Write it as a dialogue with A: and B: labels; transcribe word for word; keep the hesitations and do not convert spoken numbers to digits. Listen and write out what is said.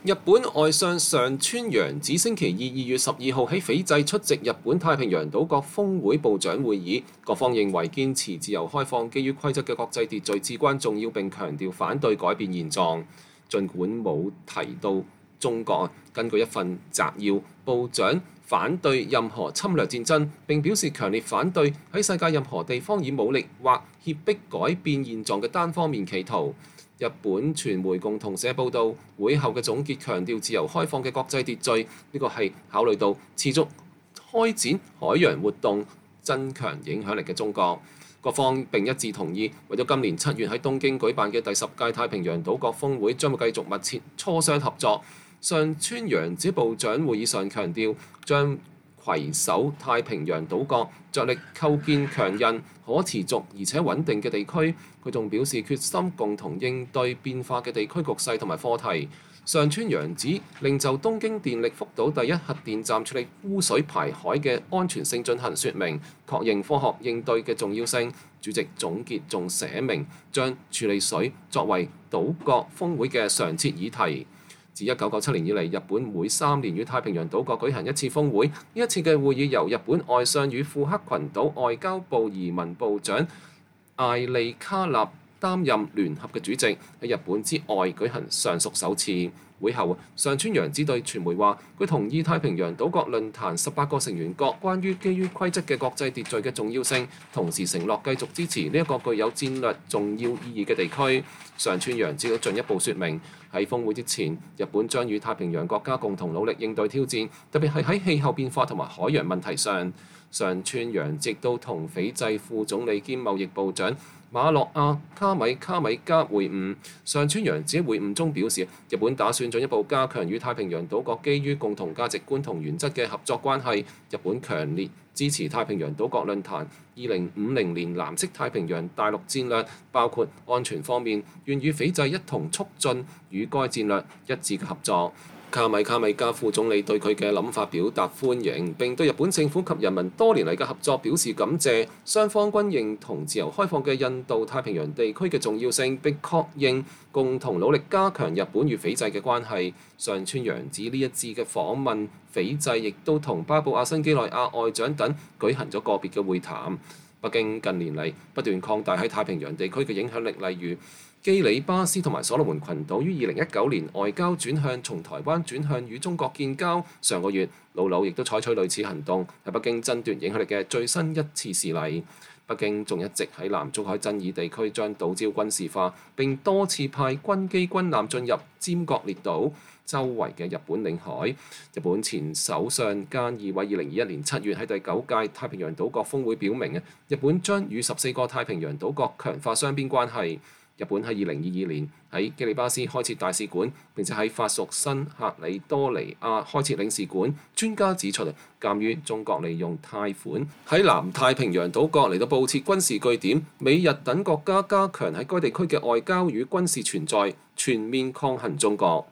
A: 日本外相上川陽子星期二二月十二號喺斐濟出席日本太平洋島國峰會部長會議，各方認為堅持自由開放、基於規則嘅國際秩序至關重要，並強調反對改變現狀。儘管冇提到中國，根據一份摘要，部長反對任何侵略戰爭，並表示強烈反對喺世界任何地方以武力或脅迫改變現狀嘅單方面企圖。日本傳媒共同社報導，會後嘅總結強調自由開放嘅國際秩序，呢個係考慮到持續開展海洋活動、增強影響力嘅中國。各方並一致同意，為咗今年七月喺東京舉辦嘅第十屆太平洋島國峰會，將會繼續密切磋商合作。上川陽子部長會議上強調，將攜手太平洋島國，着力構建強韌、可持續而且穩定嘅地區。佢仲表示決心共同應對變化嘅地區局勢同埋課題。上川陽子另就東京電力福島第一核電站處理污水排海嘅安全性進行說明，確認科學應對嘅重要性。主席總結仲寫明，將處理水作為島國峰會嘅常設議題。自一九九七年以嚟，日本每三年與太平洋島國舉行一次峰會。呢一次嘅會議由日本外相與庫克群島外交部移民部長艾利卡納擔任聯合嘅主席，喺日本之外舉行尚屬首次。會後，上川陽子對傳媒話：佢同意太平洋島國論壇十八個成員國關於基於規則嘅國際秩序嘅重要性，同時承諾繼續支持呢一個具有戰略重要意義嘅地區。上川陽子都進一步說明，喺峰會之前，日本將與太平洋國家共同努力應對挑戰，特別係喺氣候變化同埋海洋問題上。上川陽子都同斐濟副總理兼貿易部長馬諾亞卡米卡米加會晤。上川陽子喺會晤中表示，日本打算進一步加強與太平洋島國基於共同價值觀同原則嘅合作關係。日本強烈支持太平洋島國論壇二零五零年藍色太平洋大陸戰略，包括安全方面，願與斐濟一同促進與該戰略一致嘅合作。卡米卡米加副總理對佢嘅諗法表達歡迎，並對日本政府及人民多年嚟嘅合作表示感謝。雙方均認同自由開放嘅印度太平洋地區嘅重要性，並確認共同努力加強日本與斐濟嘅關係。上川陽子呢一次嘅訪問斐濟，亦都同巴布亞新幾內亞外長等舉行咗個別嘅會談。北京近年嚟不斷擴大喺太平洋地區嘅影響力，例如基里巴斯同埋所羅門群島於二零一九年外交轉向，從台灣轉向與中國建交。上個月，魯魯亦都採取類似行動，喺北京爭奪影響力嘅最新一次事例。北京仲一直喺南中海爭議地區將島礁軍事化，並多次派軍機軍艦進入尖閣列島周圍嘅日本領海。日本前首相菅義偉二零二一年七月喺第九屆太平洋島國峰會表明，日本將與十四個太平洋島國強化雙邊關係。日本喺二零二二年喺基里巴斯開設大使館，並且喺法屬新喀里多尼亞開設領事館。專家指出，鑑於中國利用貸款喺南太平洋島國嚟到佈設軍事據點，美日等國家加強喺該地區嘅外交與軍事存在，全面抗衡中國。